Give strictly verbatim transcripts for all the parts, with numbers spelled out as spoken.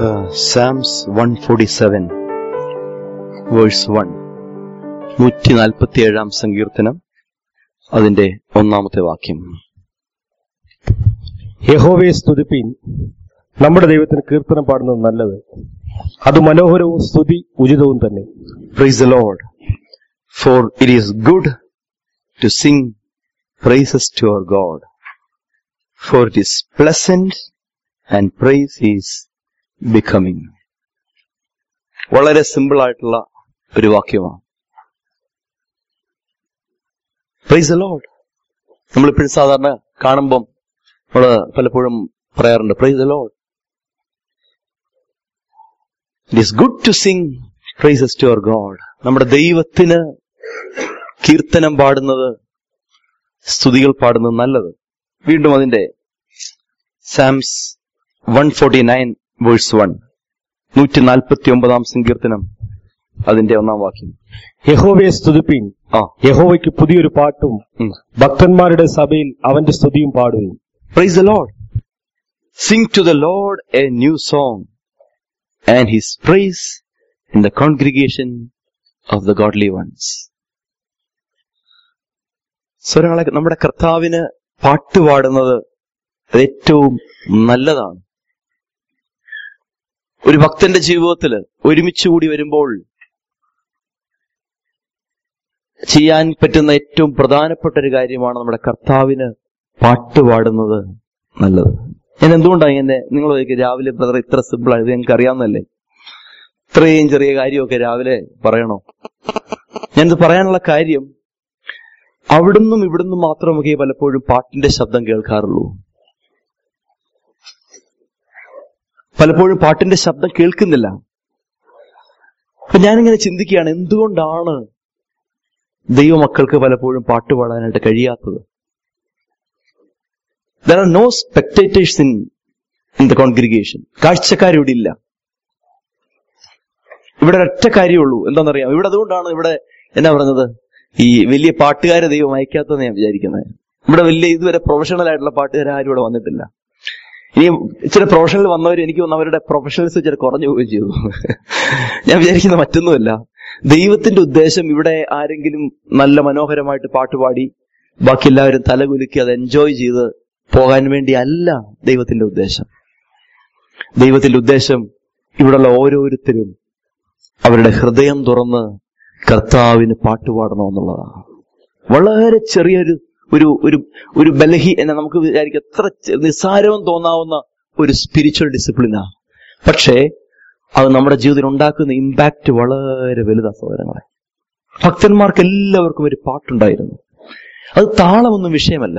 uh, Psalms one forty-seven verse one. നൂറ്റി നാൽപ്പത്തി ഏഴാം സങ്കീർത്തനം അതിന്റെ ഒന്നാമത്തെ വാക്യം. യഹോവയെ സ്തുതിപ്പീൻ, നമ്മുടെ ദൈവത്തിന് കീർത്തനം പാടുന്നത് നല്ലത്, അത് മനോഹരവും സ്തുതി ഉചിതവും തന്നെ. Praise the Lord, for it is good to sing praises to our God, for it is pleasant and praise is becoming. വളരെ സിമ്പിൾ ആയിട്ടുള്ള ഒരു വാക്യമാണ്. Praise the Lord. നമ്മളിപ്പോഴും സാധാരണ കാണുമ്പം നമ്മള് പലപ്പോഴും പറയാറുണ്ട് Praise the Lord. It is good to sing praises to our God. നമ്മുടെ ദൈവത്തിന് കീർത്തനം പാടുന്നത്, സ്തുതികൾ പാടുന്നത് നല്ലത്. വീണ്ടും അതിന്റെ സാംസ് one forty-nine verse one, നൂറ്റി നാൽപ്പത്തി ഒമ്പതാം സങ്കീർത്തനം അതിന്റെ ഒന്നാം വാക്യം. യഹോവയെ സ്തുതിപ്പീൻ, ആ യഹോവയ്ക്ക് പുതിയൊരു പാട്ടും ഭക്തന്മാരുടെ സഭയിൽ അവന്റെ സ്തുതിയും പാടുകയും. Praise the Lord. Sing to the Lord a new song and his praise in the congregation of the godly ones. സ്വരങ്ങളെ നമ്മുടെ കർത്താവിന് പാട്ടുപാടുന്നത് ഏറ്റവും നല്ലതാണ്. ഒരു ഭക്തന്റെ ജീവിതത്തിൽ ഒരുമിച്ച് കൂടി വരുമ്പോൾ ചെയ്യാൻ പറ്റുന്ന ഏറ്റവും പ്രധാനപ്പെട്ട ഒരു കാര്യമാണ് നമ്മുടെ കർത്താവിന് പാട്ടുപാടുന്നത് നല്ലത്. ഞാൻ എന്തുകൊണ്ടാണ് ഇങ്ങനെ നിങ്ങൾ രാവിലെ ബ്രദർ ഇത്ര സിമ്പിൾ ആയത്? ഞങ്ങൾക്ക് അറിയാവുന്നല്ലേ, ഇത്രയും ചെറിയ കാര്യമൊക്കെ രാവിലെ പറയണോ? ഞാനിത് പറയാനുള്ള കാര്യം, അവിടുന്നും ഇവിടുന്നും മാത്രമൊക്കെ പലപ്പോഴും പാട്ടിന്റെ ശബ്ദം കേൾക്കാറുള്ളൂ. പലപ്പോഴും പാട്ടിന്റെ ശബ്ദം കേൾക്കുന്നില്ല. അപ്പൊ ഞാനിങ്ങനെ ചിന്തിക്കുകയാണ്, എന്തുകൊണ്ടാണ് ദൈവമക്കൾക്ക് പലപ്പോഴും പാട്ട് പാടാനായിട്ട് കഴിയാത്തത്? There are no spectators in in the congregation. കാഴ്ചക്കാരിവിടെ ഇല്ല. ഇവിടെ ഒരൊറ്റ കാര്യമുള്ളൂ, എന്താണെന്നറിയാം? ഇവിടെ അതുകൊണ്ടാണ് ഇവിടെ എന്നാ പറഞ്ഞത്, ഈ വലിയ പാട്ടുകാരെ ദൈവം അയക്കാത്തതെന്ന് ഞാൻ വിചാരിക്കുന്നത്. ഇവിടെ വലിയ ഇതുവരെ പ്രൊഫഷണൽ ആയിട്ടുള്ള പാട്ടുകാരും ഇവിടെ വന്നിട്ടില്ല. ഇനി ഇച്ചിരി പ്രൊഫഷണൽ വന്നവർ, എനിക്ക് തോന്നുന്നു അവരുടെ പ്രൊഫഷണൽസ് ഇച്ചിരി കുറഞ്ഞു പോവുകയും ചെയ്തു. ഞാൻ വിചാരിക്കുന്ന മറ്റൊന്നുമല്ല, ദൈവത്തിന്റെ ഉദ്ദേശം ഇവിടെ ആരെങ്കിലും നല്ല മനോഹരമായിട്ട് പാട്ടുപാടി ബാക്കി എല്ലാവരും തലകുലുക്കി അത് എൻജോയ് ചെയ്ത് പോകാൻ വേണ്ടി അല്ല ദൈവത്തിന്റെ ഉദ്ദേശം. ദൈവത്തിന്റെ ഉദ്ദേശം ഇവിടെയുള്ള ഓരോരുത്തരും അവരുടെ ഹൃദയം തുറന്ന് കർത്താവിന് പാട്ടുപാടണമെന്നുള്ളതാണ്. വളരെ ചെറിയൊരു ഒരു ഒരു ഒരു ബലഹി എന്നെ നമുക്ക് വിചാരിക്കും, എത്ര നിസ്സാരവും തോന്നാവുന്ന ഒരു സ്പിരിച്വൽ ഡിസിപ്ലിനാ. പക്ഷേ അത് നമ്മുടെ ജീവിതത്തിൽ ഉണ്ടാക്കുന്ന ഇമ്പാക്ട് വളരെ വലുതാ സഹോദരങ്ങളെ. ഭക്തന്മാർക്ക് എല്ലാവർക്കും ഒരു പാട്ടുണ്ടായിരുന്നു. അത് താളമൊന്നും വിഷയമല്ല.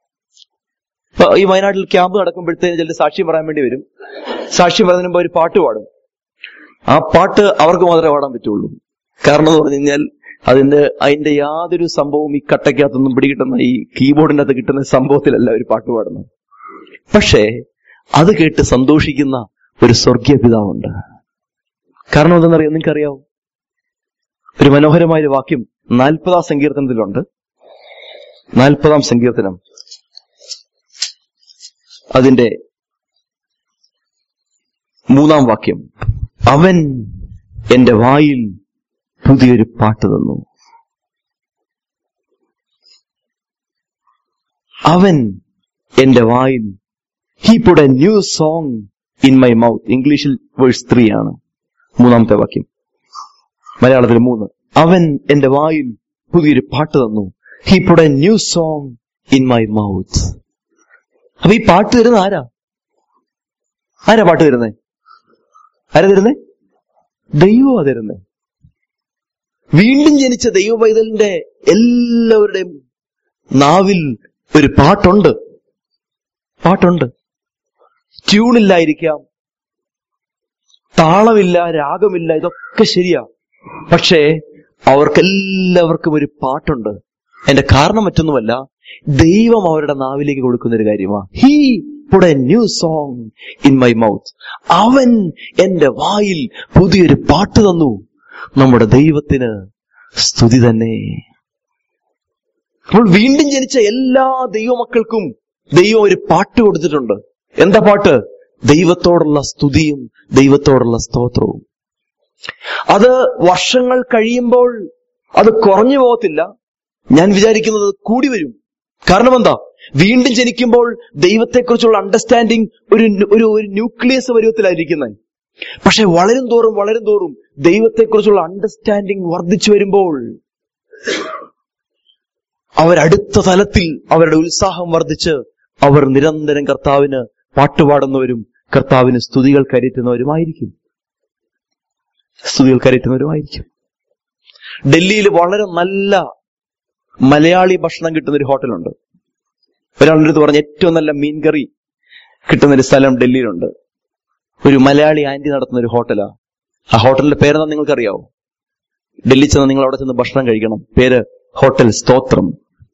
ഈ വയനാട്ടിൽ ക്യാമ്പ് നടക്കുമ്പോഴത്തേന് ചില സാക്ഷ്യം പറയാൻ വേണ്ടി വരും. സാക്ഷ്യം പറയുന്നതിന് മുമ്പ് ഒരു പാട്ട് പാടും. ആ പാട്ട് അവർക്ക് മാത്രമേ പാടാൻ പറ്റുള്ളൂ. കാരണം എന്ന് പറഞ്ഞു കഴിഞ്ഞാൽ അതിന്റെ അതിന്റെ യാതൊരു സംഭവവും ഈ കട്ടയ്ക്കകത്തൊന്നും പിടികിട്ടുന്ന, ഈ കീബോർഡിന്റെ അകത്ത് കിട്ടുന്ന സംഭവത്തിലല്ല ഒരു പാട്ട് പാടുന്നത്. പക്ഷേ അത് കേട്ട് സന്തോഷിക്കുന്ന ഒരു സ്വർഗീയ പിതാവുണ്ട്. കാരണം എന്തെന്നറിയാം, നിങ്ങൾക്കറിയാവോ? ഒരു മനോഹരമായ ഒരു വാക്യം നാൽപ്പതാം സങ്കീർത്തനത്തിലുണ്ട്. നാൽപ്പതാം സങ്കീർത്തനം അതിന്റെ മൂന്നാം വാക്യം. അവൻ എന്റെ വായിൽ പുതിയൊരു പാട്ട് തന്നു. അവൻ എന്റെ വായിൽ, he put a new song in my mouth. ഇംഗ്ലീഷിൽ വേഴ്സ് ത്രീ ആണ് മൂന്നാമത്തെ വാക്യം, മലയാളത്തിൽ മൂന്ന്. അവൻ എന്റെ വായിൽ പുതിയൊരു പാട്ട് തന്നു. He put a new song in my mouth. അപ്പൊ ഈ പാട്ട് തരുന്നത് ആരാ? ആരാ പാട്ട് തരുന്നേ? ആരാ തരുന്നേ? ദൈവമാ തരുന്നേ. വീണ്ടും ജനിച്ച ദൈവ പൈതലിന്റെ എല്ലാവരുടെയും നാവിൽ ഒരു പാട്ടുണ്ട്. പാട്ടുണ്ട്. ട്യൂണില്ലായിരിക്കാം, താളമില്ല, രാഗമില്ല, ഇതൊക്കെ ശരിയാ. പക്ഷേ അവർക്കെല്ലാവർക്കും ഒരു പാട്ടുണ്ട്. അതിന്റെ കാരണം മറ്റൊന്നുമല്ല, ദൈവം അവരുടെ നാവിലേക്ക് കൊടുക്കുന്ന ഒരു കാര്യമാ. He put a new song in my mouth. അവൻ എന്റെ വായിൽ പുതിയൊരു പാട്ട് തന്നു. നമ്മുടെ ദൈവത്തിന് സ്തുതി തന്നെ. അപ്പോൾ വീണ്ടും ജനിച്ച എല്ലാ ദൈവമക്കൾക്കും ദൈവം ഒരു പാട്ട് കൊടുത്തിട്ടുണ്ട്. എന്താ പാട്ട്? ദൈവത്തോടുള്ള സ്തുതിയും ദൈവത്തോടുള്ള സ്തോത്രവും. അത് വർഷങ്ങൾ കഴിയുമ്പോൾ അത് കുറഞ്ഞു പോകത്തില്ല. ഞാൻ വിചാരിക്കുന്നത് കൂടി വരും. കാരണം എന്താ? വീണ്ടും ജനിക്കുമ്പോൾ ദൈവത്തെക്കുറിച്ചുള്ള അണ്ടർസ്റ്റാൻഡിങ് ഒരു ഒരു ഒരു ന്യൂക്ലിയസ് പരുവത്തിലായിരിക്കുന്നത്. പക്ഷെ വളരും തോറും വളരും തോറും ദൈവത്തെക്കുറിച്ചുള്ള അണ്ടർസ്റ്റാൻഡിങ് വർദ്ധിച്ചു വരുമ്പോൾ അവരടുത്ത തലത്തിൽ അവരുടെ ഉത്സാഹം വർദ്ധിച്ച് അവർ നിരന്തരം കർത്താവിന് പാട്ടുപാടുന്നവരും കർത്താവിന് സ്തുതികൾ കയറ്റുന്നവരുമായിരിക്കും സ്തുതികൾ കയറ്റുന്നവരുമായിരിക്കും ഡൽഹിയിൽ വളരെ നല്ല മലയാളി ഭക്ഷണം കിട്ടുന്ന ഒരു ഹോട്ടലുണ്ട്. ഒരാളുടെ അടുത്ത് പറഞ്ഞ ഏറ്റവും നല്ല മീൻകറി കിട്ടുന്നൊരു സ്ഥലം ഡൽഹിയിലുണ്ട്. ഒരു മലയാളി ആന്റി നടത്തുന്ന ഒരു ഹോട്ടലാ. ആ ഹോട്ടലിന്റെ പേരെന്താ നിങ്ങൾക്കറിയാവോ? ഡൽഹി ചെന്ന് നിങ്ങൾ അവിടെ ചെന്ന് ഭക്ഷണം കഴിക്കണം. പേര് ഹോട്ടൽ സ്തോത്രം.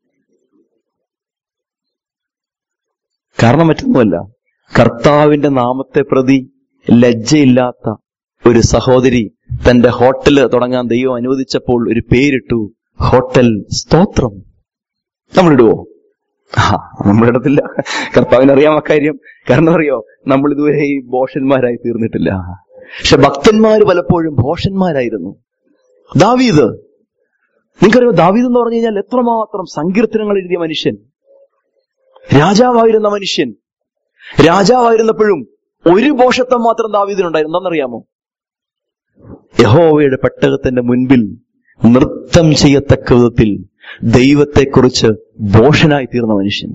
കാരണം മറ്റൊന്നുമല്ല, കർത്താവിന്റെ നാമത്തെ പ്രതി ലജ്ജയില്ലാത്ത ഒരു സഹോദരി തന്റെ ഹോട്ടല് തുടങ്ങാൻ ദൈവം അനുവദിച്ചപ്പോൾ ഒരു പേരിട്ടു, ഹോട്ടൽ സ്തോത്രം. നമ്മളിടുവോ? ആ നമ്മളിടത്തില്ല. കർത്താവിനറിയാം അക്കാര്യം. കാരണം അറിയോ, നമ്മൾ ഇതുവരെ ഈ ഭോഷന്മാരായി തീർന്നിട്ടില്ല. പക്ഷെ ഭക്തന്മാര് പലപ്പോഴും ഭോഷന്മാരായിരുന്നു. ദാവീദ്, നിങ്ങൾക്കറിയോ, ദാവീദ് എന്ന് പറഞ്ഞു കഴിഞ്ഞാൽ എത്രമാത്രം സങ്കീർത്തനങ്ങൾ എഴുതിയ മനുഷ്യൻ, രാജാവായിരുന്ന മനുഷ്യൻ. രാജാവായിരുന്നപ്പോഴും ഒരു ഭോഷത്വം മാത്രം ദാവീദിനുണ്ടായിരുന്നു. എന്താണെന്നറിയാമോ? യഹോവയുടെ പെട്ടകത്തിന്റെ മുൻപിൽ നൃത്തം ചെയ്യത്തക്ക വിധത്തിൽ ദൈവത്തെക്കുറിച്ച് ഭോഷനായി തീർന്ന മനുഷ്യൻ.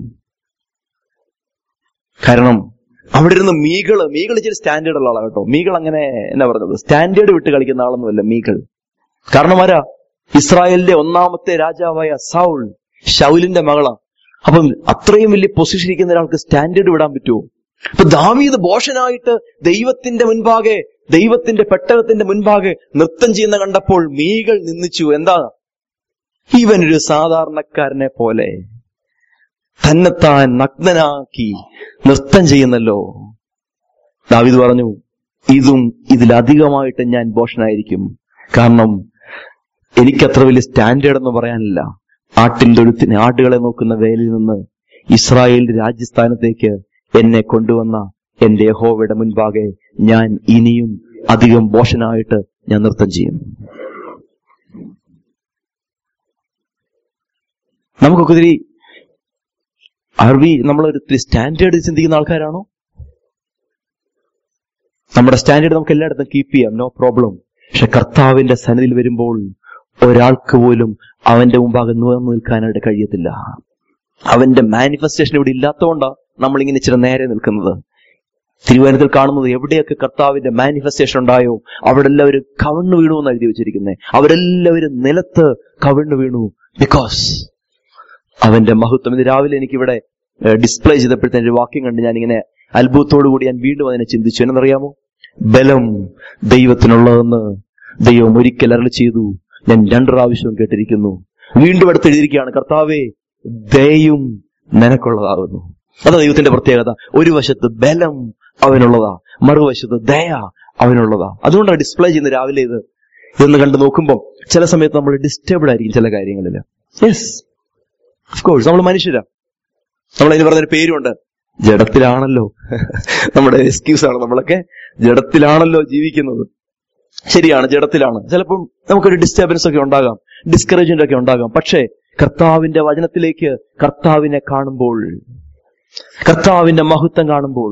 കാരണം അവിടെ ഇരുന്ന് മീകള് മീകൾ ഇച്ചിരി സ്റ്റാൻഡേർഡ് ഉള്ള ആളാണ് കേട്ടോ. മീകൾ അങ്ങനെ എന്നാ പറഞ്ഞത്, സ്റ്റാൻഡേർഡ് വിട്ട് കളിക്കുന്ന ആളൊന്നുമല്ല മീകൾ. കാരണം ആരാ? ഇസ്രായേലിന്റെ ഒന്നാമത്തെ രാജാവായ സൗൾ, ശൗലിന്റെ മകളാ. അപ്പം അത്രയും വലിയ പൊസിഷൻ ഇരിക്കുന്ന ഒരാൾക്ക് സ്റ്റാൻഡേർഡ് വിടാൻ പറ്റുമോ? അപ്പൊ ദാവീദ് ഭോഷനായിട്ട് ദൈവത്തിന്റെ മുൻപാകെ, ദൈവത്തിന്റെ പെട്ടകത്തിന്റെ മുൻപാകെ നൃത്തം ചെയ്യുന്ന കണ്ടപ്പോൾ മീകൾ നിന്ദിച്ചു. എന്താ? ഇവനൊരു സാധാരണക്കാരനെ പോലെ തന്നെത്താൻ നഗ്നനാക്കി നൃത്തം ചെയ്യുന്നല്ലോ. ദാവീദ് പറഞ്ഞു, ഇതും ഇതിലധികമായിട്ട് ഞാൻ ഭോഷനായിരിക്കും. കാരണം എനിക്കത്ര വലിയ സ്റ്റാൻഡേർഡ് എന്ന് പറയാനില്ല. ആട്ടിൻ തൊഴുത്തിന് ആടുകളെ നോക്കുന്ന വേലയിൽ നിന്ന് ഇസ്രായേലിന്റെ രാജ്യസ്ഥാനത്തേക്ക് എന്നെ കൊണ്ടുവന്ന എന്റെ യഹോവയുടെ മുൻപാകെ ഞാൻ ഇനിയും അധികം ഭോഷനായിട്ട് ഞാൻ നൃത്തം ചെയ്യും. നമുക്കൊക്കെ ഒത്തിരി അറബി നമ്മളൊരു സ്റ്റാൻഡേർഡ് ചിന്തിക്കുന്ന ആൾക്കാരാണോ? നമ്മുടെ സ്റ്റാൻഡേർഡ് നമുക്ക് എല്ലായിടത്തും കീപ്പ് ചെയ്യാം, നോ പ്രോബ്ലം. പക്ഷെ കർത്താവിന്റെ സന്നിധിയിൽ വരുമ്പോൾ ഒരാൾക്ക് പോലും അവന്റെ മുമ്പാകെ നിവർന്നു നിൽക്കാനായിട്ട് കഴിയത്തില്ല. അവന്റെ മാനിഫെസ്റ്റേഷൻ ഇവിടെ ഇല്ലാത്തതുകൊണ്ടാണ് നമ്മളിങ്ങനെ ഇച്ചിരി നേരെ നിൽക്കുന്നത്. തിരുവനന്തപുരത്തിൽ കാണുന്നത് എവിടെയൊക്കെ കർത്താവിന്റെ മാനിഫെസ്റ്റേഷൻ ഉണ്ടായോ അവിടെ എല്ലാവരും കവിണ്ണു വീണു എന്ന് എഴുതി വെച്ചിരിക്കുന്നത്. അവരെല്ലാവരും നിലത്ത് കവിണ്ണു വീണു. ബിക്കോസ് അവന്റെ മഹത്വം. ഇത് രാവിലെ എനിക്കിവിടെ ഡിസ്പ്ലേ ചെയ്തപ്പോഴത്തെ ഒരു വാക്യം കണ്ട് ഞാനിങ്ങനെ അത്ഭുതത്തോടു കൂടി ഞാൻ വീണ്ടും അതിനെ ചിന്തിച്ചു. എന്നറിയാമോ? ബലം ദൈവത്തിനുള്ളതെന്ന് ദൈവം ഒരിക്കൽ അരുളി ചെയ്തു. ഞാൻ രണ്ടു പ്രാവശ്യവും കേട്ടിരിക്കുന്നു. വീണ്ടും അടുത്ത് എഴുതിയിരിക്കുകയാണ്, കർത്താവേ ദയയും നിനക്കുള്ളതാകുന്നു. അതാ ദൈവത്തിന്റെ പ്രത്യേകത. ഒരു വശത്ത് ബലം അവനുള്ളതാ, മറുവശത്ത് ദയ അവനുള്ളതാ. അതുകൊണ്ടാണ് ഡിസ്പ്ലേ ചെയ്യുന്നത് രാവിലെ ഇത്. ഇതൊന്ന് കണ്ടു നോക്കുമ്പോൾ ചില സമയത്ത് നമ്മൾ ഡിസ്റ്റർബ്ഡ് ആയിരിക്കും ചില കാര്യങ്ങളിൽ. യെസ്, ഓഫ് കോഴ്സ്, നമ്മൾ മനുഷ്യരാ. നമ്മളതിന് പറഞ്ഞൊരു പേരുണ്ട്, ജഡത്തിലാണല്ലോ. നമ്മുടെ എക്സ്ക്യൂസ് ആണ്, നമ്മളൊക്കെ ജഡത്തിലാണല്ലോ ജീവിക്കുന്നത്. ശരിയാണ്, ജഡത്തിലാണ്. ചിലപ്പോൾ നമുക്കൊരു ഡിസ്റ്റർബൻസ് ഒക്കെ ഉണ്ടാകാം, ഡിസ്കറേജ്മെന്റ് ഒക്കെ ഉണ്ടാകാം. പക്ഷേ കർത്താവിന്റെ വചനത്തിലേക്ക് കർത്താവിനെ കാണുമ്പോൾ, കർത്താവിന്റെ മഹത്വം കാണുമ്പോൾ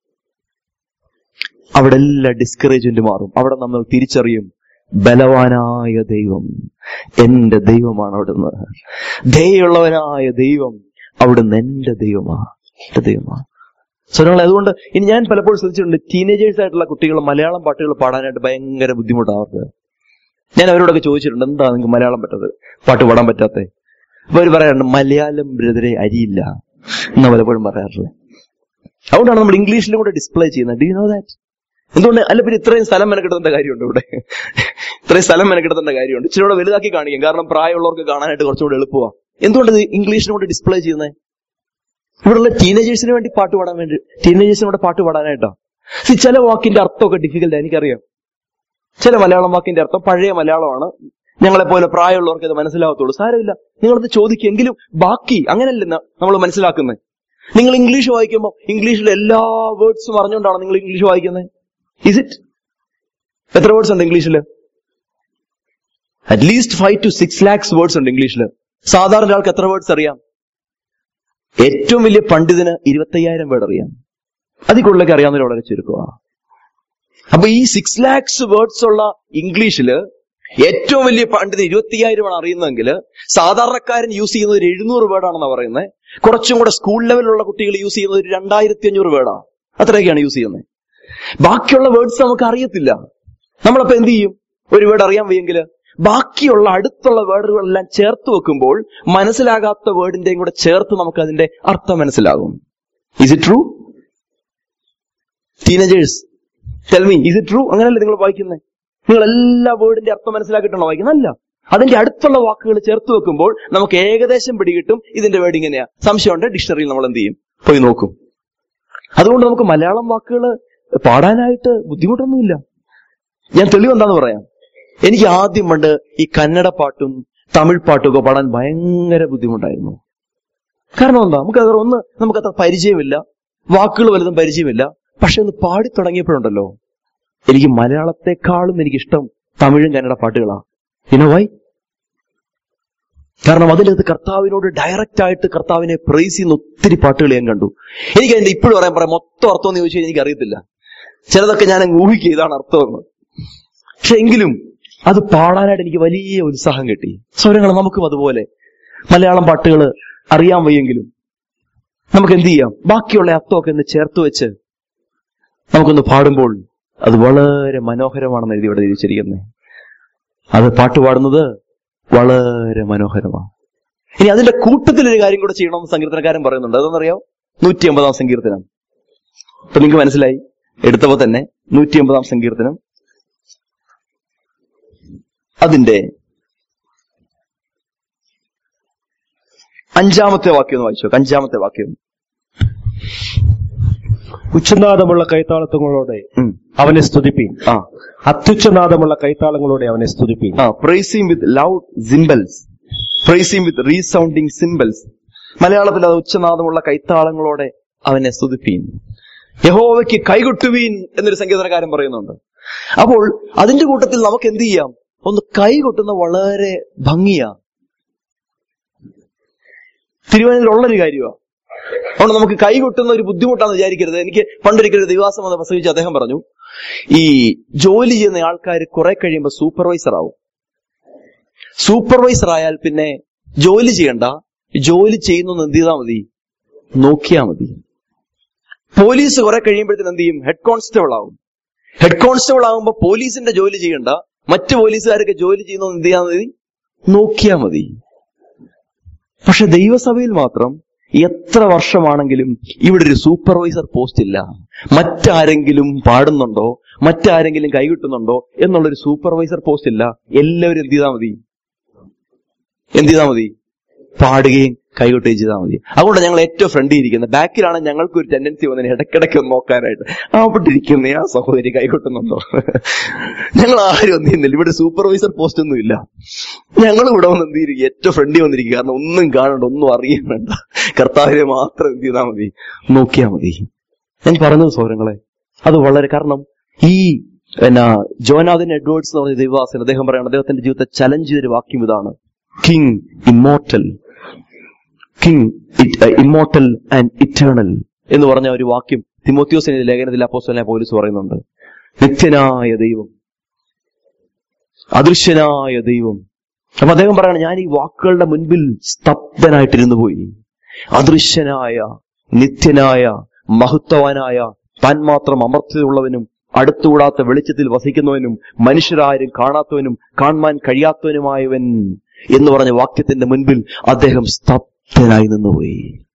അവിടെ എല്ലാ ഡിസ്കറേജ്മെന്റ് മാറും. അവിടെ നമ്മൾ തിരിച്ചറിയും, ബലവാനായ ദൈവം എന്റെ ദൈവമാണ്. അവിടുന്ന് ദയുള്ളവനായ ദൈവം അവിടുന്ന് എന്റെ ദൈവമാ, എന്റെ ദൈവമാ. സ്വരങ്ങൾ. അതുകൊണ്ട് ഇനി ഞാൻ പലപ്പോഴും ശ്രദ്ധിച്ചിട്ടുണ്ട്, ടീനേജേഴ്സ് ആയിട്ടുള്ള കുട്ടികൾ മലയാളം പാട്ടുകൾ പാടാനായിട്ട് ഭയങ്കര ബുദ്ധിമുട്ടാണ് അവർക്ക്. ഞാൻ അവരോടൊക്കെ ചോദിച്ചിട്ടുണ്ട്, എന്താ നിങ്ങൾക്ക് മലയാളം പറ്റത്, പാട്ട് പാടാൻ പറ്റാത്തത്? അപ്പൊ അവർ പറയാറുണ്ട്, മലയാളം ബ്രദറെ അരിയില്ല എന്നാ പലപ്പോഴും പറയാറുള്ളത്. അതുകൊണ്ടാണ് നമ്മൾ ഇംഗ്ലീഷിലും കൂടെ ഡിസ്പ്ലേ ചെയ്യുന്നത്. Do you know that? എന്തുകൊണ്ട്? അല്ല, പിന്നെ ഇത്രയും സ്ഥലം മെനക്കെടുത്തേണ്ട കാര്യമുണ്ട് ഇവിടെ. ഇത്രയും സ്ഥലം മെനക്കെടുത്തേണ്ട കാര്യമുണ്ട്. ഇച്ചിരി കൂടെ വലുതാക്കി കാണിക്കും. കാരണം പ്രായമുള്ളവർക്ക് കാണാനായിട്ട് കുറച്ചുകൂടെ എളുപ്പമാണ്. എന്തുകൊണ്ട് ഇംഗ്ലീഷിനോട് ഡിസ്പ്ലേ ചെയ്യുന്നത്? ഇവിടെയുള്ള ടീനേജേഴ്സിന് വേണ്ടി പാട്ട് പാടാൻ വേണ്ടി, ടീനേജേഴ്സിനോട് പാട്ട് പാടാനായിട്ടാ. ചില വാക്കിന്റെ അർത്ഥമൊക്കെ ഡിഫിക്കൽട്ട്, എനിക്കറിയാം. ചില മലയാളം വാക്കിന്റെ അർത്ഥം പഴയ മലയാളമാണ്, ഞങ്ങളെപ്പോലെ പ്രായമുള്ളവർക്ക് അത് മനസ്സിലാകത്തുള്ളൂ. സാരമില്ല, നിങ്ങളത് ചോദിക്കുക. എങ്കിലും ബാക്കി അങ്ങനെയല്ല നമ്മൾ മനസ്സിലാക്കുന്നത്. നിങ്ങൾ ഇംഗ്ലീഷ് വായിക്കുമ്പോൾ ഇംഗ്ലീഷിലെ എല്ലാ വേർഡ്സും അറിഞ്ഞുകൊണ്ടാണ് നിങ്ങൾ ഇംഗ്ലീഷ് വായിക്കുന്നത്? Is it? എത്ര വേർഡ്സ് ഉണ്ട് ഇംഗ്ലീഷില്? At least five to six lakhs words ഉണ്ട് ഇംഗ്ലീഷില്. സാധാരണ ആൾക്ക് എത്ര വേർഡ്സ് അറിയാം? ഏറ്റവും വലിയ പണ്ഡിതന് ഇരുപത്തയ്യായിരം വേർഡ് അറിയാം. അതിൽ കൂടുതലൊക്കെ അറിയാവുന്നവർ വളരെ ചുരുക്കമാണ്. അപ്പൊ ഈ സിക്സ് ലാക്സ് വേർഡ്സ് ഉള്ള ഇംഗ്ലീഷില് ഏറ്റവും വലിയ പണ്ഡിതൻ ഇരുപത്തിയ്യായിരമാണ് അറിയുന്നതെങ്കിൽ സാധാരണക്കാരൻ യൂസ് ചെയ്യുന്നത് ഒരു എഴുന്നൂറ് വേർഡാണെന്നാണ് പറയുന്നത്. കുറച്ചും കൂടെ സ്കൂൾ ലെവലിലുള്ള കുട്ടികൾ യൂസ് ചെയ്യുന്നത് ഒരു രണ്ടായിരത്തി അഞ്ഞൂറ് വേർഡാണ്. അത്രയൊക്കെയാണ് യൂസ് ചെയ്യുന്നത്. ബാക്കിയുള്ള വേർഡ്സ് നമുക്ക് അറിയത്തില്ല. നമ്മളപ്പോ എന്ത് ചെയ്യും? ഒരു വേർഡ് അറിയാൻ വയ്യെങ്കിൽ ബാക്കിയുള്ള അടുത്തുള്ള വേർഡുകളെല്ലാം ചേർത്ത് വെക്കുമ്പോൾ മനസ്സിലാകാത്ത വേർഡിന്റെയും കൂടെ ചേർത്ത് നമുക്ക് അതിന്റെ അർത്ഥം മനസ്സിലാകും. Is it true? Teenagers tell me, is it true? അങ്ങനെയല്ലേ നിങ്ങൾ വായിക്കുന്നത്? നിങ്ങൾ എല്ലാ വേർഡിന്റെ അർത്ഥം മനസ്സിലാക്കിയിട്ടാണോ വായിക്കുന്നത്? അല്ല, അതിന്റെ അടുത്തുള്ള വാക്കുകൾ ചേർത്ത് വെക്കുമ്പോൾ നമുക്ക് ഏകദേശം പിടികിട്ടും ഇതിന്റെ വേർഡ് ഇങ്ങനെയാ. സംശയമുണ്ട്, ഡിക്ഷണറിയിൽ നമ്മൾ എന്ത് ചെയ്യും? പോയി നോക്കും. അതുകൊണ്ട് നമുക്ക് മലയാളം വാക്കുകൾ പാടാനായിട്ട് ബുദ്ധിമുട്ടൊന്നുമില്ല. ഞാൻ തെളിവെന്താന്ന് പറയാം. എനിക്ക് ആദ്യം പണ്ട് ഈ കന്നഡ പാട്ടും തമിഴ് പാട്ടും ഒക്കെ പാടാൻ ഭയങ്കര ബുദ്ധിമുട്ടായിരുന്നു. കാരണം എന്താ? നമുക്കത് ഒന്ന് നമുക്കത്ര പരിചയമില്ല, വാക്കുകൾ വലുതും പരിചയമില്ല. പക്ഷെ ഒന്ന് പാടി തുടങ്ങിയപ്പോഴുണ്ടല്ലോ, എനിക്ക് മലയാളത്തെക്കാളും എനിക്കിഷ്ടം തമിഴും കന്നഡ പാട്ടുകളാണ്. You know why? കാരണം അതിനകത്ത് കർത്താവിനോട് ഡയറക്റ്റ് ആയിട്ട് കർത്താവിനെ പ്രൈസ് ചെയ്യുന്ന ഒത്തിരി പാട്ടുകൾ ഞാൻ കണ്ടു. എനിക്ക് അതിന്റെ ഇപ്പോഴും പറയാൻ പറയാം മൊത്തം അർത്ഥം എന്ന് ചോദിച്ചാൽ എനിക്ക് അറിയത്തില്ല. ചിലതൊക്കെ ഞാൻ അങ്ങ് ഊഹിക്കുക ഇതാണ് അർത്ഥമെന്ന്. പക്ഷെ എങ്കിലും അത് പാടാനായിട്ട് എനിക്ക് വലിയ ഉത്സാഹം കിട്ടി. സ്വരങ്ങൾ നമുക്കും അതുപോലെ മലയാളം പാട്ടുകൾ അറിയാൻ വയ്യെങ്കിലും നമുക്ക് എന്ത് ചെയ്യാം? ബാക്കിയുള്ള അർത്ഥമൊക്കെ ഒന്ന് ചേർത്ത് വെച്ച് നമുക്കൊന്ന് പാടുമ്പോൾ അത് വളരെ മനോഹരമാണെന്ന് എഴുതി ഇവിടെ തിരിച്ചിരിക്കുന്നത്. അത് പാട്ട് പാടുന്നത് വളരെ മനോഹരമാണ്. ഇനി അതിന്റെ കൂട്ടത്തിലൊരു കാര്യം കൂടെ ചെയ്യണമെന്ന് സങ്കീർത്തനക്കാരൻ പറയുന്നുണ്ട്. അതെന്നറിയാം? നൂറ്റി അമ്പതാം സങ്കീർത്തനം. അപ്പൊ നിങ്ങൾക്ക് മനസ്സിലായി എടുത്തപ്പോ തന്നെ. നൂറ്റി അമ്പതാം സങ്കീർത്തനം അതിന്റെ അഞ്ചാമത്തെ വാക്യം ഒന്ന് വായിച്ചോ. അഞ്ചാമത്തെ വാക്യം. ഉച്ചനാദമുള്ള കൈത്താളങ്ങളോടെ അവനെ സ്തുതിപ്പീൻ. ആ അത്യുച്ചനാദമുള്ള കൈത്താളങ്ങളോടെ അവനെ സ്തുതിപ്പീൻ. ആ praise him with loud cymbals, praise him with resounding cymbals. മലയാളത്തിൽ അത് ഉച്ചനാദമുള്ള കൈത്താളങ്ങളോടെ അവനെ സ്തുതിപ്പീൻ. യഹോവയ്ക്ക് കൈകൊട്ടുവീൻ എന്നൊരു സംഗീതകാരൻ പറയുന്നുണ്ട്. അപ്പോൾ അതിന്റെ കൂട്ടത്തിൽ നമുക്ക് എന്ത് ചെയ്യാം? ഒന്ന് കൈ കൊട്ടുന്ന വളരെ ഭംഗിയാ, തിരുവനന്തപുരത്തുള്ളൊരു കാര്യമാണ്. അതുകൊണ്ട് നമുക്ക് കൈ കൊട്ടുന്ന ഒരു ബുദ്ധിമുട്ടാന്ന് വിചാരിക്കരുത്. എനിക്ക് പണ്ടൊരിക്കലും ദിവസം വന്ന് പ്രസംഗിച്ച് അദ്ദേഹം പറഞ്ഞു, ഈ ജോലി ചെയ്യുന്ന ആൾക്കാർ കുറെ കഴിയുമ്പോൾ സൂപ്പർവൈസർ ആവും. സൂപ്പർവൈസർ ആയാൽ പിന്നെ ജോലി ചെയ്യണ്ട, ജോലി ചെയ്യുന്നു എന്ത് ചെയ്താൽ മതി? നോക്കിയാൽ മതി. പോലീസ് കുറെ കഴിയുമ്പോഴത്തേന് എന്ത് ചെയ്യും? ഹെഡ് കോൺസ്റ്റബിൾ ആവും. ഹെഡ് കോൺസ്റ്റബിൾ ആകുമ്പോൾ പോലീസിന്റെ ജോലി ചെയ്യണ്ട, മറ്റു പോലീസുകാരൊക്കെ ജോലി ചെയ്യുന്നു എന്ത് ചെയ്യാൻ മതി? നോക്കിയാൽ മതി. പക്ഷെ ദൈവസഭയിൽ മാത്രം എത്ര വർഷമാണെങ്കിലും ഇവിടെ ഒരു സൂപ്പർവൈസർ പോസ്റ്റ് ഇല്ല. മറ്റാരെങ്കിലും പാടുന്നുണ്ടോ, മറ്റാരെങ്കിലും കൈകിട്ടുന്നുണ്ടോ എന്നുള്ളൊരു സൂപ്പർവൈസർ പോസ്റ്റ് ഇല്ല. എല്ലാവരും എന്ത് ചെയ്താൽ മതി? എന്ത് ചെയ്താൽ മതി? പാടുകയും കൈകൊട്ടുകയും ചെയ്താൽ മതി. അതുകൊണ്ട് ഞങ്ങൾ ഏറ്റവും ഫ്രണ്ടിൽ ഇരിക്കുന്നത്, ബാക്കിലാണ് ഞങ്ങൾക്ക് ഒരു ടെൻഡൻസി വന്നതിന് ഇടയ്ക്കിടയ്ക്ക് ഒന്ന് നോക്കാനായിട്ട്, അവിടെ ഇരിക്കുന്ന ആ സഹോദരി കൈകൊട്ടുന്നുണ്ടോ. ഞങ്ങൾ ആരും എന്ത് ചെയ്യുന്നില്ല. ഇവിടെ സൂപ്പർവൈസർ പോസ്റ്റ് ഒന്നും ഇല്ല. ഞങ്ങൾ ഇവിടെ വന്ന് എന്ത് ചെയ്യും? ഏറ്റവും ഫ്രണ്ടിൽ വന്നിരിക്കുക. കാരണം ഒന്നും കാണണ്ട, ഒന്നും അറിയാൻ വേണ്ട, കർത്താവിനെ മാത്രം എന്ത് ചെയ്താൽ മതി? നോക്കിയാൽ മതി. ഞാൻ പറഞ്ഞത് സഹോദരങ്ങളെ, അത് വളരെ, കാരണം ഈ എന്നാ ജോനാഥൻ എഡ്വേർഡ്സ് എന്ന് പറഞ്ഞ ദൈവദാസൻ, അദ്ദേഹം പറയണം, അദ്ദേഹത്തിന്റെ ജീവിതത്തെ ചലഞ്ച് ചെയ്തൊരു വാക്യം ഇതാണ്: king immortal, king immortal and eternal എന്ന് പറഞ്ഞ ഒരു വാക്യം തിമോത്തിയോസിന്റെ ലേഖനത്തിൽ അപ്പോസ്തലനായ പൗലോസ് പറയുന്നുണ്ട്. നിത്യനായ ദൈവം, അദൃശ്യനായ ദൈവം. അപ്പൊ അദ്ദേഹം പറയണം, ഞാൻ ഈ വാക്കുകളുടെ മുൻപിൽ സ്തബ്ധനായിട്ടിരുന്നു പോയി. അദൃശ്യനായ, നിത്യനായ, മഹത്വവാനായ, താൻ മാത്രം അമർത്യതയുള്ളവനും അടുത്തുകൂടാത്ത വെളിച്ചത്തിൽ വസിക്കുന്നവനും മനുഷ്യരാരും കാണാത്തവനും കാണാൻ കഴിയാത്തവനുമായവൻ എന്ന് പറഞ്ഞ വാക്യത്തിന്റെ മുൻപിൽ അദ്ദേഹം സ്തബ്ധനായി നിന്നുപോയി.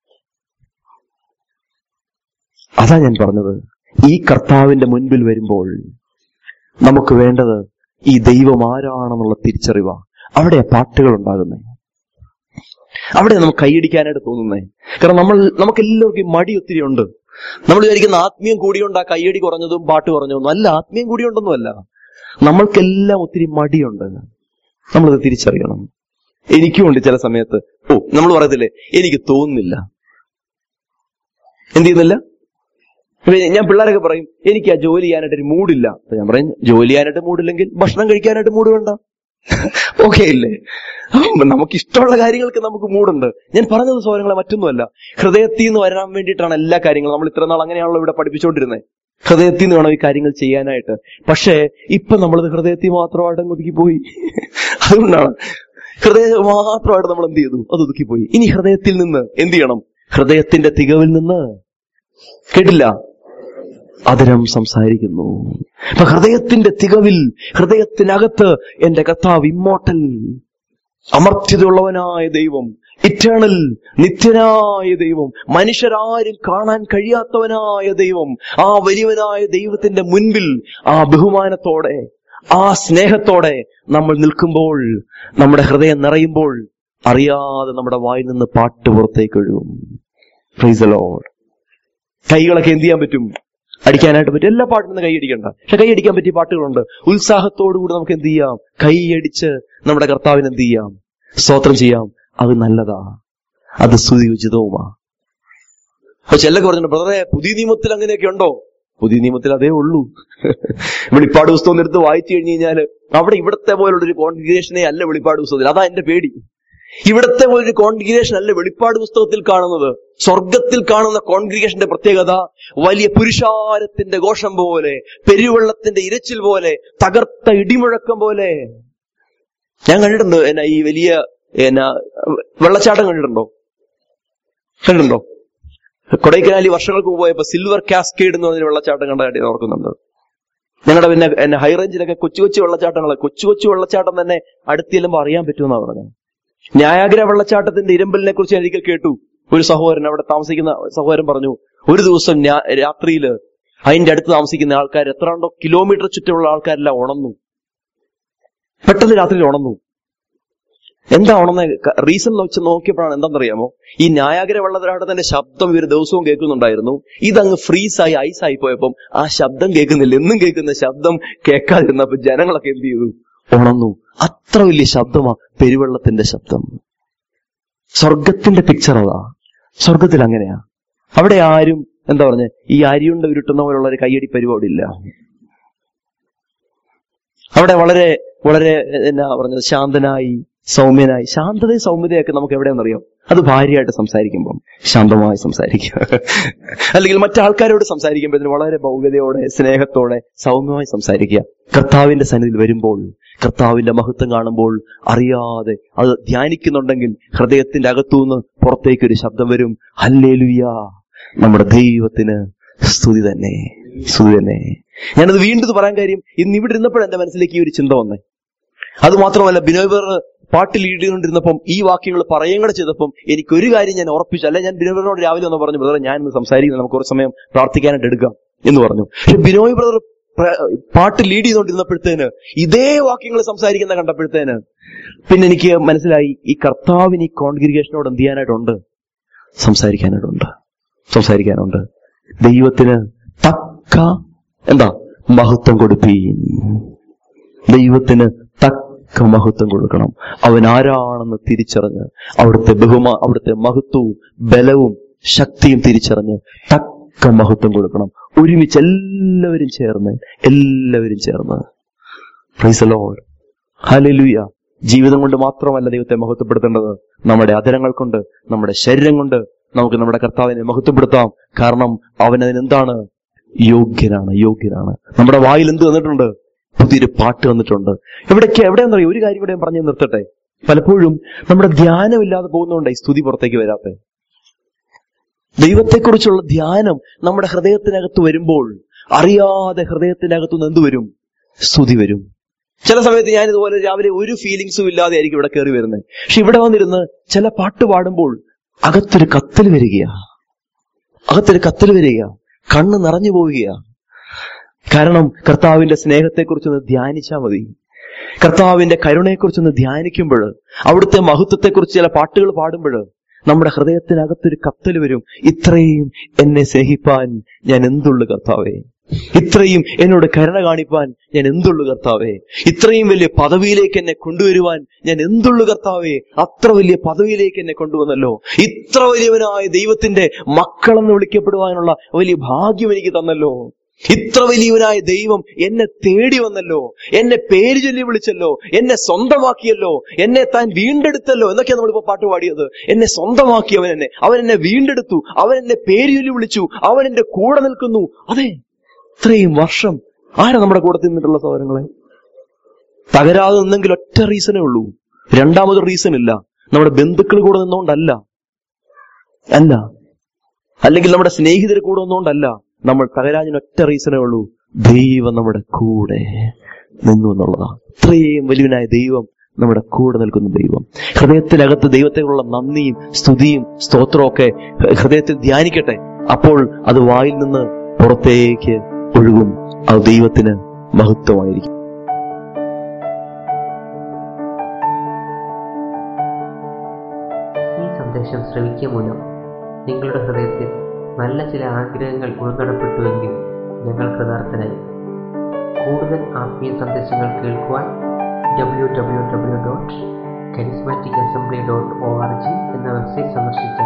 അതാ ഞാൻ പറഞ്ഞത്, ഈ കർത്താവിന്റെ മുൻപിൽ വരുമ്പോൾ നമുക്ക് വേണ്ടത് ഈ ദൈവം ആരാണെന്നുള്ള തിരിച്ചറിവാ. അവിടെ പാട്ടുകൾ ഉണ്ടാകുന്നേ, അവിടെ നമുക്ക് കൈയടിക്കാനായിട്ട് തോന്നുന്നേ. കാരണം നമ്മൾ നമുക്ക് എല്ലാവർക്കും മടി ഒത്തിരി ഉണ്ട്. നമ്മൾ വിചാരിക്കുന്ന ആത്മീയം കൂടിയുണ്ട് ആ കയ്യടി കുറഞ്ഞതും പാട്ട് കുറഞ്ഞതൊന്നും അല്ല. ആത്മീയം കൂടിയുണ്ടൊന്നുമല്ല, നമ്മൾക്കെല്ലാം ഒത്തിരി മടിയുണ്ട്. നമ്മളിത് തിരിച്ചറിയണം. എനിക്കും ഉണ്ട് ചില സമയത്ത്, ഓ നമ്മൾ പറയത്തില്ലേ, എനിക്ക് തോന്നുന്നില്ല. എന്ത് ചെയ്യുന്നില്ല? ഞാൻ പിള്ളേരൊക്കെ പറയും എനിക്ക് ആ ജോലി ചെയ്യാനായിട്ട് ഒരു മൂഡില്ല. അപ്പൊ ഞാൻ പറയും ജോലി ചെയ്യാനായിട്ട് മൂഡില്ലെങ്കിൽ ഭക്ഷണം കഴിക്കാനായിട്ട് മൂഡ് വേണ്ട. ഓക്കെ ഇല്ലേ? നമുക്ക് ഇഷ്ടമുള്ള കാര്യങ്ങൾക്ക് നമുക്ക് മൂടുണ്ട്. ഞാൻ പറഞ്ഞത് സൗരങ്ങളെ മറ്റൊന്നുമല്ല, ഹൃദയത്തിൽ നിന്ന് വരാൻ വേണ്ടിയിട്ടാണ് എല്ലാ കാര്യങ്ങളും. നമ്മൾ ഇത്ര നാൾ അങ്ങനെയാണല്ലോ ഇവിടെ പഠിപ്പിച്ചുകൊണ്ടിരുന്നത്. ഹൃദയത്തിൽ നിന്ന് വേണം ഈ കാര്യങ്ങൾ ചെയ്യാനായിട്ട്. പക്ഷേ ഇപ്പൊ നമ്മളത് ഹൃദയത്തിൽ മാത്രമായിട്ട് അങ്ങ് ഒതുക്കിപ്പോയി. അതുകൊണ്ടാണ് ഹൃദയം മാത്രമായിട്ട് നമ്മൾ എന്ത് ചെയ്തു? അത് ഒതുക്കിപ്പോയി. ഇനി ഹൃദയത്തിൽ നിന്ന് എന്ത് ചെയ്യണം? ഹൃദയത്തിന്റെ തികവിൽ നിന്ന് കേട്ടില്ല, അതിരം സംസാരിക്കുന്നു. അപ്പൊ ഹൃദയത്തിന്റെ തികവിൽ, ഹൃദയത്തിനകത്ത് എന്റെ കർത്താവ് ഇമ്മോർട്ടൽ, അമർത്യതയുള്ളവനായ ദൈവം, ഇറ്റേണൽ, നിത്യനായ ദൈവം, മനുഷ്യരാരും കാണാൻ കഴിയാത്തവനായ ദൈവം, ആ വലിയവനായ ദൈവത്തിന്റെ മുൻപിൽ ആ ബഹുമാനത്തോടെ, ആ സ്നേഹത്തോടെ നമ്മൾ നിൽക്കുമ്പോൾ, നമ്മുടെ ഹൃദയം നിറയുമ്പോൾ അറിയാതെ നമ്മുടെ വായിൽ നിന്ന് പാട്ട് പുറത്തേക്ക് ഒഴുകും. Praise the Lord. കൈകളൊക്കെ എന്ത് ചെയ്യാൻ പറ്റും? അടിക്കാനായിട്ട് പറ്റും. എല്ലാ പാട്ടിനും കൈ അടിക്കണ്ട, പക്ഷെ കൈ അടിക്കാൻ പറ്റിയ പാട്ടുകളുണ്ട്. ഉത്സാഹത്തോടുകൂടി നമുക്ക് എന്ത് ചെയ്യാം? കൈ അടിച്ച് നമ്മുടെ കർത്താവിന് എന്ത് ചെയ്യാം? സ്തോത്രം ചെയ്യാം. അത് നല്ലതാ, അത് സ്തുതിയുചിതവുമാ. അപ്പൊ ചിലൊക്കെ പറഞ്ഞു, ബ്രദറെ പുതിയ നിയമത്തിൽ അങ്ങനെയൊക്കെ ഉണ്ടോ? പുതിയ നിയമത്തിൽ അതേ ഉള്ളൂ. വെളിപ്പാട് പുസ്തകം എടുത്ത് വായിച്ചു കഴിഞ്ഞു കഴിഞ്ഞാൽ അവിടെ ഇവിടത്തെ പോലുള്ളൊരു കോൺഫിഗറേഷനെ അല്ല വെളിപ്പാട് പുസ്തകത്തിൽ. അതാ എന്റെ പേടി. ഇവിടത്തെ പോലൊരു കോൺഗ്രിഗേഷൻ അല്ല വെളിപ്പാട് പുസ്തകത്തിൽ കാണുന്നത്. സ്വർഗത്തിൽ കാണുന്ന കോൺഗ്രിഗേഷന്റെ പ്രത്യേകത വലിയ പുരുഷാരത്തിന്റെ ഘോഷം പോലെ, പെരുവെള്ളത്തിന്റെ ഇരച്ചിൽ പോലെ, തകർത്ത ഇടിമുഴക്കം പോലെ. ഞാൻ കണ്ടിട്ടുണ്ട് എന്നാ ഈ വലിയ എന്നാ വെള്ളച്ചാട്ടം കണ്ടിട്ടുണ്ടോ? കണ്ടിട്ടുണ്ടോ? കൊടൈക്കനാലി വർഷങ്ങൾക്ക് മുമ്പ് പോയപ്പോ സിൽവർ കാസ്കേഡ് എന്ന് പറഞ്ഞൊരു വെള്ളച്ചാട്ടം കണ്ട കാര്യം ഓർക്കുന്നുണ്ട്. ഞങ്ങളുടെ പിന്നെ എന്നെ ഹൈറേഞ്ചിലൊക്കെ കൊച്ചു കൊച്ചു വെള്ളച്ചാട്ടങ്ങളെ കൊച്ചു കൊച്ചു വെള്ളച്ചാട്ടം തന്നെ അടുത്ത് ചെല്ലുമ്പോൾ അറിയാൻ പറ്റുമെന്നാ പറഞ്ഞത്. ന്യായാഗ്ര വെള്ളച്ചാട്ടത്തിന്റെ ഇരമ്പലിനെ കുറിച്ച് ഞാൻ ഒരിക്കൽ കേട്ടു. ഒരു സഹോദരൻ, അവിടെ താമസിക്കുന്ന സഹോദരൻ പറഞ്ഞു, ഒരു ദിവസം രാത്രിയില് അതിന്റെ അടുത്ത് താമസിക്കുന്ന ആൾക്കാർ എത്രാണ്ടോ കിലോമീറ്റർ ചുറ്റുമുള്ള ആൾക്കാരെല്ലാം ഉണർന്നു. പെട്ടെന്ന് രാത്രിയിൽ ഉണർന്നു. എന്താ ഉണർന്ന റീസൺ വെച്ച് നോക്കിയപ്പോഴാണ് എന്താണെന്നറിയാമോ? ഈ ന്യായാഗ്ര വെള്ളച്ചാട്ടത്തിന്റെ ശബ്ദം ഇവർ ദിവസവും കേൾക്കുന്നുണ്ടായിരുന്നു. ഇതങ്ങ് ഫ്രീസായി ഐസായി പോയപ്പം ആ ശബ്ദം കേൾക്കുന്നില്ല. എന്നും കേൾക്കുന്ന ശബ്ദം കേൾക്കാതിരുന്നപ്പോ ജനങ്ങളൊക്കെ എന്ത് ചെയ്തു? ഉണർന്നു. അത്ര വലിയ ശബ്ദമാ പെരുവെള്ളത്തിന്റെ ശബ്ദം. സ്വർഗത്തിന്റെ പിക്ചർ അതാ. സ്വർഗത്തിൽ അങ്ങനെയാ. അവിടെ ആരും എന്താ പറഞ്ഞ ഈ അരിയുണ്ട ഉരുട്ടുന്ന പോലുള്ള ഒരു കയ്യടി പരിപാടി ഇല്ല. അവിടെ വളരെ വളരെ എന്നാ പറഞ്ഞത് ശാന്തനായി സൗമ്യനായി. ശാന്തതയും സൗമ്യതയൊക്കെ നമുക്ക് എവിടെയെന്നറിയാം? അത് ഭാര്യയായിട്ട് സംസാരിക്കുമ്പം ശാന്തമായി സംസാരിക്കുക, അല്ലെങ്കിൽ മറ്റാൾക്കാരോട് സംസാരിക്കുമ്പോഴത്തേന് വളരെ ഭൗതികതയോടെ സ്നേഹത്തോടെ സൗമ്യമായി സംസാരിക്കുക. കർത്താവിന്റെ സന്നിധിയിൽ വരുമ്പോൾ, കർത്താവിന്റെ മഹത്വം കാണുമ്പോൾ അറിയാതെ അത് ധ്യാനിക്കുന്നുണ്ടെങ്കിൽ ഹൃദയത്തിന്റെ അകത്തുനിന്ന് പുറത്തേക്കൊരു ശബ്ദം വരും. ഹല്ലേലൂയ, നമ്മുടെ ദൈവത്തിന് സ്തുതി തന്നെ, സ്തുതി തന്നെ. ഞാനത് വീണ്ടും പറയാൻ കാര്യം, ഇന്ന് ഇവിടെ ഇരുന്നപ്പോഴും എന്റെ മനസ്സിലേക്ക് ഈ ഒരു ചിന്ത വന്നേ. അത് മാത്രമല്ല, ബിനോയ് ബ്രദർ പാട്ട് ലീഡ് ചെയ്തുകൊണ്ടിരുന്നപ്പം ഈ വാക്യങ്ങൾ പറയുകയും കൂടെ ചെയ്തപ്പം എനിക്കൊരു കാര്യം ഞാൻ ഉറപ്പിച്ചു. അല്ലെ, ഞാൻ ബിനോയ് ബ്രദറിനോട് രാവിലെ ഒന്ന് പറഞ്ഞു, ബ്രദർ ഞാൻ ഇന്ന് സംസാരിക്കുന്നത് നമുക്ക് കുറച്ച് സമയം പ്രാർത്ഥിക്കാനായിട്ട് എടുക്കാം എന്ന് പറഞ്ഞു. പക്ഷെ ബിനോയ് ബ്രദർ പാട്ട് ലീഡ് ചെയ്തുകൊണ്ടിരുന്നപ്പോഴത്തേന് ഇതേ വാക്യങ്ങൾ സംസാരിക്കുന്ന കണ്ടപ്പോഴത്തേന് പിന്നെ എനിക്ക് മനസ്സിലായി, ഈ കർത്താവിന് ഈ കോൺഗ്രിഗേഷനോട് എന്ത് ചെയ്യാനായിട്ടുണ്ട്? സംസാരിക്കാനായിട്ടുണ്ട്, സംസാരിക്കാനുണ്ട്. ദൈവത്തിന് തക്ക എന്താ മഹത്വം കൊടുപ്പീൻ. ദൈവത്തിന് തക്ക മഹത്വം കൊടുക്കണം. അവൻ ആരാണെന്ന് തിരിച്ചറിഞ്ഞ് അവിടുത്തെ ബഹുമാ അവിടുത്തെ മഹത്വവും ബലവും ശക്തിയും തിരിച്ചറിഞ്ഞ് തക്ക മഹത്വം കൊടുക്കണം. ഒരുമിച്ച് എല്ലാവരും ചേർന്ന് എല്ലാവരും ചേർന്ന് പ്രൈസ് ദി ലോർഡ്, ഹല്ലേലൂയ. ജീവിതം കൊണ്ട് മാത്രമല്ല ദൈവത്തെ മഹത്വപ്പെടുത്തേണ്ടത്, നമ്മുടെ അധരങ്ങൾ കൊണ്ട്, നമ്മുടെ ശരീരം കൊണ്ട് നമുക്ക് നമ്മുടെ കർത്താവിനെ മഹത്വപ്പെടുത്താം. കാരണം അവൻ അതിനെന്താണ്? യോഗ്യനാണ്, യോഗ്യനാണ്. നമ്മുടെ വായിൽ എന്ത് വന്നിട്ടുണ്ട്? പുതിയൊരു പാട്ട് വന്നിട്ടുണ്ട്. എവിടേക്ക് എവിടെയെന്നറിയോ? ഒരു കാര്യം കൂടെ ഞാൻ പറഞ്ഞു നിർത്തട്ടെ. പലപ്പോഴും നമ്മുടെ ധ്യാനമില്ലാതെ പോകുന്നതുകൊണ്ട് ഈ സ്തുതി പുറത്തേക്ക് വരാത്തെ. ദൈവത്തെക്കുറിച്ചുള്ള ധ്യാനം നമ്മുടെ ഹൃദയത്തിനകത്ത് വരുമ്പോൾ അറിയാതെ ഹൃദയത്തിനകത്തുനിന്ന് എന്ത് വരും? സ്തുതി വരും. ചില സമയത്ത് ഞാൻ ഇതുപോലെ രാവിലെ ഒരു ഫീലിങ്സും ഇല്ലാതെ ആയിരിക്കും ഇവിടെ കയറി വരുന്നത്. പക്ഷെ ഇവിടെ വന്നിരുന്ന് ചില പാട്ട് പാടുമ്പോൾ അകത്തൊരു കത്തൽ വരികയാ, അകത്തൊരു കത്തൽ വരികയാ, കണ്ണ് നിറഞ്ഞു പോവുകയാ. കാരണം കർത്താവിന്റെ സ്നേഹത്തെക്കുറിച്ചൊന്ന് ധ്യാനിച്ചാൽ മതി. കർത്താവിന്റെ കരുണയെക്കുറിച്ചൊന്ന് ധ്യാനിക്കുമ്പോൾ, അവിടുത്തെ മഹത്വത്തെക്കുറിച്ച് ചില പാട്ടുകൾ പാടുമ്പോൾ നമ്മുടെ ഹൃദയത്തിനകത്തൊരു കത്തൽ വരും. ഇത്രയും എന്നെ സ്നേഹിപ്പാൻ ഞാൻ എന്തുള്ളു കർത്താവേ, ഇത്രയും എന്നോട് കരുണ കാണിപ്പാൻ ഞാൻ എന്തുള്ളു കർത്താവേ? ഇത്രയും വലിയ പദവിയിലേക്ക് എന്നെ കൊണ്ടുവരുവാൻ ഞാൻ എന്തുള്ളു കർത്താവേ? അത്ര വലിയ പദവിയിലേക്ക് എന്നെ കൊണ്ടുവന്നല്ലോ. ഇത്ര വലിയവനായ ദൈവത്തിന്റെ മക്കളെന്ന് വിളിക്കപ്പെടുവാനുള്ള വലിയ ഭാഗ്യം എനിക്ക് തന്നല്ലോ. ഇത്ര വലിയവനായ ദൈവം എന്നെ തേടി വന്നല്ലോ, എന്നെ പേര് ചൊല്ലി വിളിച്ചല്ലോ, എന്നെ സ്വന്തമാക്കിയല്ലോ, എന്നെ താൻ വീണ്ടെടുത്തല്ലോ എന്നൊക്കെയാണ് നമ്മളിപ്പോ പാട്ട് പാടിയത്. എന്നെ സ്വന്തമാക്കി അവൻ എന്നെ അവൻ എന്നെ വീണ്ടെടുത്തു, അവൻ എന്നെ പേര് ചൊല്ലി വിളിച്ചു, അവൻ എന്റെ കൂടെ നിൽക്കുന്നു. അതെ, ഇത്രയും വർഷം ആരാ നമ്മുടെ കൂടെ നിന്നിട്ടുള്ള സഹോദരങ്ങളെ? തകരാതെ നിന്നെങ്കിൽ ഒറ്റ റീസണേ ഉള്ളൂ, രണ്ടാമതൊരു റീസൺ ഇല്ല. നമ്മുടെ ബന്ധുക്കൾ കൂടെ നിന്നുകൊണ്ടല്ല, അല്ല, അല്ലെങ്കിൽ നമ്മുടെ സ്നേഹിതർ കൂടെ നിന്നുകൊണ്ടല്ല. നമ്മൾ തകരാഞ്ഞിന് ഒറ്റ റീസണേ ഉള്ളൂ, ദൈവം നമ്മുടെ കൂടെ നിന്നു എന്നുള്ളതാണ്. ഇത്രയും വലിയവനായ ദൈവം നമ്മുടെ കൂടെ നിൽക്കുന്ന ദൈവം. ഹൃദയത്തിനകത്ത് ദൈവത്തെക്കുള്ള നന്ദിയും സ്തുതിയും സ്തോത്രവും ഒക്കെ ഹൃദയത്തിൽ ധ്യാനിക്കട്ടെ. അപ്പോൾ അത് വായിൽ നിന്ന് പുറത്തേക്ക് ഒഴുകും. അത് ദൈവത്തിന് മഹത്വമായിരിക്കും. ഈ സന്ദേശം ശ്രവിക്കുക മൂലം നിങ്ങളുടെ ഹൃദയത്തിൽ നല്ല ചില ആഗ്രഹങ്ങൾ ഉൾനടപ്പെട്ടുവെങ്കിൽ ഞങ്ങൾ കൃതാർത്ഥനായി. കൂടുതൽ ആത്മീയ സന്ദേശങ്ങൾ കേൾക്കുവാൻ W W W dot charismatic assembly dot O R G എന്ന വെബ്സൈറ്റ് സന്ദർശിച്ചാൽ